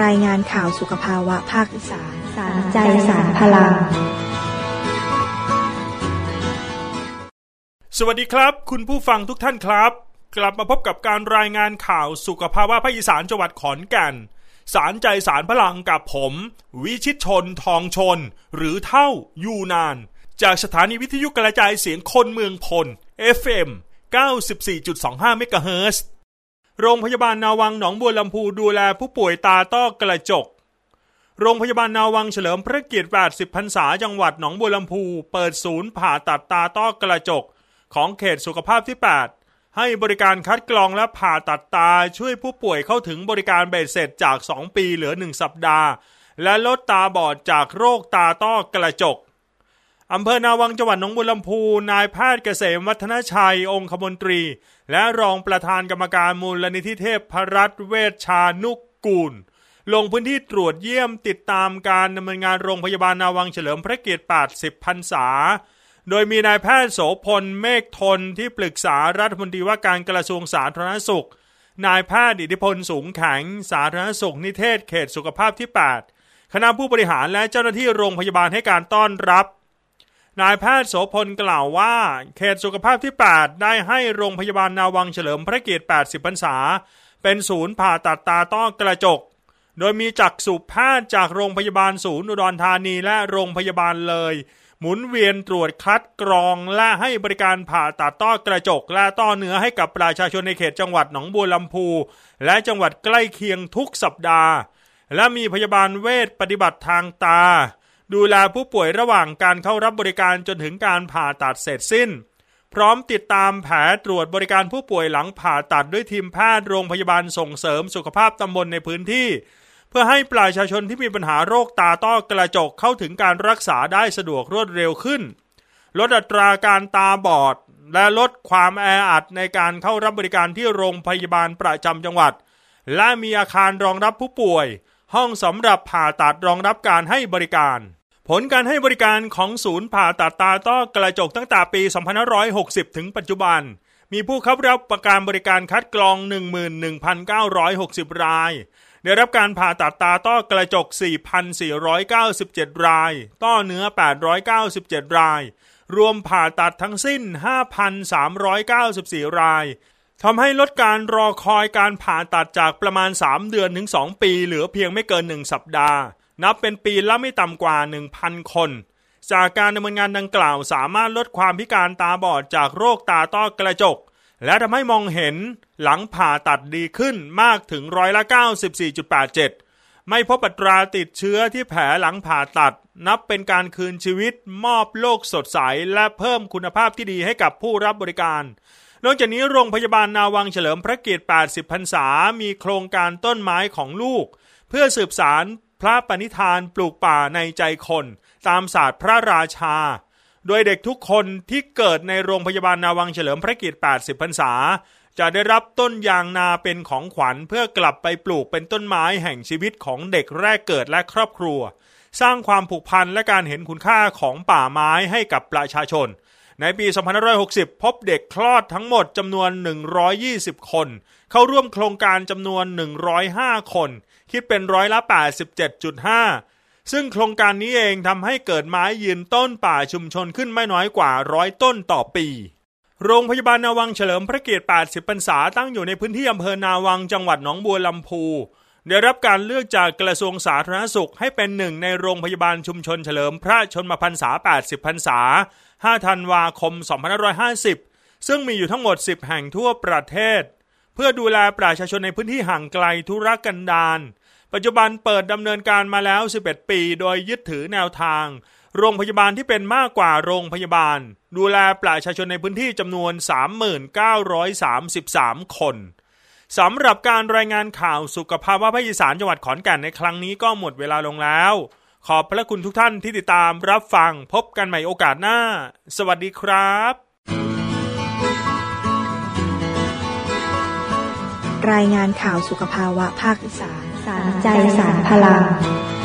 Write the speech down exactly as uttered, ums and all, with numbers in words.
รายงานข่าวสุขภาวะภาคอีสานสารใจสารพลังสวัสดีครับคุณผู้ฟังทุกท่านครับกลับมาพบกับการรายงานข่าวสุขภาวะภาคอีสานจังหวัดขอนแก่นสารใจสารพลังกับผมวิชิตชนทองชนหรือเท่ายูนานจากสถานีวิทยุกระจายเสียงคนเมืองพล เอฟ เอ็ม เก้าสิบสี่จุดสองห้า เมกะเฮิรตซ์ โรงพยาบาลนาวังหนองบัวลำพูดูแลผู้ป่วยตาต้อกระจกโรงพยาบาลนาวังเฉลิมพระเกียรติแปดสิบพรรษาจังหวัดหนองบัวลำพูเปิดศูนย์ผ่าตัดตาต้อกระจกของเขตสุขภาพที่แปดให้บริการคัดกรองและผ่าตัดตาช่วยผู้ป่วยเข้าถึงบริการเบ็ดเสร็จจากสองปีเหลือหนึ่งสัปดาห์และลดตาบอดจากโรคตาต้อกระจกอำเภอนาวังจังหวัดหนองบัวลำพูนายแพทย์เกษมวัฒนชัยองคมนตรีและรองประธานกรรมการมูลนิธิเทพรัตน์เวชชานุกูลลงพื้นที่ตรวจเยี่ยมติดตามการดำเนินงานโรงพยาบาลนาวังเฉลิมพระเกียรติแปดสิบพรรษาโดยมีนายแพทย์โสพลเมฆทนที่ปรึกษารัฐมนตรีว่าการกระทรวงสาธารณสุขนายแพทย์อิทธิพลสูงแข็งสาธารณสุขนิเทศเขตสุขภาพที่แปดคณะผู้บริหารและเจ้าหน้าที่โรงพยาบาลให้การต้อนรับนายแพทย์โสพลกล่าวว่าเขตสุขภาพที่แปดได้ให้โรงพยาบาลนาวังเฉลิมพระเกียรติแปดสิบพรรษาเป็นศูนย์ผ่าตัดตาต้อกระจกโดยมีจักษุแพทย์จากโรงพยาบาลศูนย์อุดรธานีและโรงพยาบาลเลยหมุนเวียนตรวจคัดกรองและให้บริการผ่าตัดต้อกระจกและต้อเนื้อให้กับประชาชนในเขตจังหวัดหนองบัวลำพูและจังหวัดใกล้เคียงทุกสัปดาห์และมีพยาบาลเวชปฏิบัติทางตาดูแลผู้ป่วยระหว่างการเข้ารับบริการจนถึงการผ่าตัดเสร็จสิ้นพร้อมติดตามแผลตรวจบริการผู้ป่วยหลังผ่าตัดด้วยทีมแพทย์โรงพยาบาลส่งเสริมสุขภาพตำบลในพื้นที่เพื่อให้ประชาชนที่มีปัญหาโรคตาต้อกระจกเข้าถึงการรักษาได้สะดวกรวดเร็วขึ้นลดอัตราการตาบอดและลดความแออัดในการเข้ารับบริการที่โรงพยาบาลประจำจังหวัดและมีอาคารรองรับผู้ป่วยห้องสำหรับผ่าตัดรองรับการให้บริการผลการให้บริการของศูนย์ผ่าตัดตาต้อกระจกตั้งแต่ปีสองพันห้าร้อยหกสิบถึงปัจจุบันมีผู้เข้ารับประการบริการคัดกรอง หนึ่งหมื่นหนึ่งพันเก้าร้อยหกสิบ รายได้รับการผ่าตัดตาต้อกระจก สี่พันสี่ร้อยเก้าสิบเจ็ด รายต้อเนื้อแปดร้อยเก้าสิบเจ็ดรายรวมผ่าตัดทั้งสิ้น ห้าพันสามร้อยเก้าสิบสี่ รายทำให้ลดการรอคอยการผ่าตัดจากประมาณสามเดือนถึงสองปีเหลือเพียงไม่เกินหนึ่งสัปดาห์นับเป็นปีละไม่ต่ำกว่า หนึ่งพัน คนจากการดำเนินงานดังกล่าวสามารถลดความพิการตาบอดจากโรคตาต้อกระจกและทำให้มองเห็นหลังผ่าตัดดีขึ้นมากถึงร้อยละ เก้าสิบสี่จุดแปดเจ็ด ไม่พบอัตราติดเชื้อที่แผลหลังผ่าตัดนับเป็นการคืนชีวิตมอบโลกสดใสและเพิ่มคุณภาพที่ดีให้กับผู้รับบริการนอกจากนี้โรงพยาบาลนาวังเฉลิมพระเกียรติแปดสิบพรรษามีโครงการต้นไม้ของลูกเพื่อสืบสานพระปณิธานปลูกป่าในใจคนตามศาสตร์พระราชาโดยเด็กทุกคนที่เกิดในโรงพยาบาลนาวังเฉลิมพระเกียรติแปดสิบพรรษาจะได้รับต้นยางนาเป็นของขวัญเพื่อกลับไปปลูกเป็นต้นไม้แห่งชีวิตของเด็กแรกเกิดและครอบครัวสร้างความผูกพันและการเห็นคุณค่าของป่าไม้ให้กับประชาชนในปีสองพันห้าร้อยหกสิบพบเด็กคลอดทั้งหมดจำนวนหนึ่งร้อยยี่สิบคนเข้าร่วมโครงการจำนวนหนึ่งร้อยห้าคนคิดเป็นร้อยละ แปดสิบเจ็ดจุดห้า ซึ่งโครงการนี้เองทำให้เกิดไม้ยืนต้นป่าชุมชนขึ้นไม่น้อยกว่าร้อยต้นต่อปีโรงพยาบาลนาวังเฉลิมพระเกียรติแปดสิบพรรษาตั้งอยู่ในพื้นที่อำเภอนาวังจังหวัดหนองบัวลำพูได้รับการเลือกจากกระทรวงสาธารณสุขให้เป็นหนึ่งในโรงพยาบาลชุมชนเฉลิมพระชนมพรรษาแปดสิบพรรษาห้าธันวาคมสองพันห้าร้อยห้าสิบซึ่งมีอยู่ทั้งหมดสิบแห่งทั่วประเทศเพื่อดูแลประชาชนในพื้นที่ห่างไกลทุรกันดารปัจจุบันเปิดดำเนินการมาแล้วสิบเอ็ดปีโดยยึดถือแนวทางโรงพยาบาลที่เป็นมากกว่าโรงพยาบาลดูแลประชาชนในพื้นที่จำนวน สามหมื่นเก้าร้อยสามสิบสาม คนสำหรับการรายงานข่าวสุขภาวะภาคอีสานจังหวัดขอนแก่นในครั้งนี้ก็หมดเวลาลงแล้วขอบพระคุณทุกท่านที่ติดตามรับฟังพบกันใหม่โอกาสหน้าสวัสดีครับรายงานข่าวสุขภาวะภาคอีสานสารใจสารพลัง